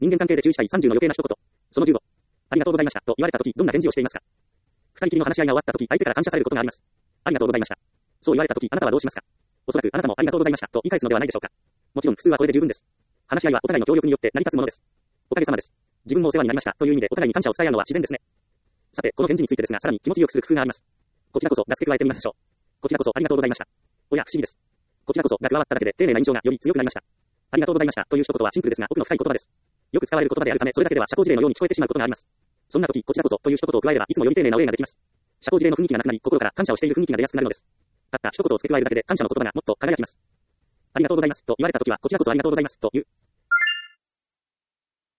人間関係で注意したい30の余計な一言。その15。ありがとうございました。と言われたとき、どんな返事をしていますか？二人きりの話し合いが終わったとき、相手から感謝されることがあります。ありがとうございました。そう言われたとき、あなたはどうしますか？おそらくあなたもありがとうございましたと言い返すのではないでしょうか。もちろん普通はこれで十分です。話し合いはお互いの協力によって成り立つものです。おかげさまです。自分もお世話になりましたという意味でお互いに感謝を伝え合うのは自然ですね。さて、この返事についてですが、さらに気持ちよくする工夫があります。こちらこそが付け加えてみましょう。こちらこそありがとうございました。おや、不思議です。こちらこそが加わっただけで丁寧な印象がより強くなりました。ありがとうございましたという一言はシンプルですが奥の深い言葉です。よく使われる言葉であるため、それだけでは社交辞令のように聞こえてしまうことがあります。そんな時、こちらこそという一言を加えればいつもより丁寧なお礼ができます。社交辞令の雰囲気がなくなり、心から感謝をしている雰囲気が出やすくなるのです。たった一言を付け加えるだけで感謝の言葉がもっと輝きます。ありがとうございますと言われた時は、こちらこそありがとうございますと言う。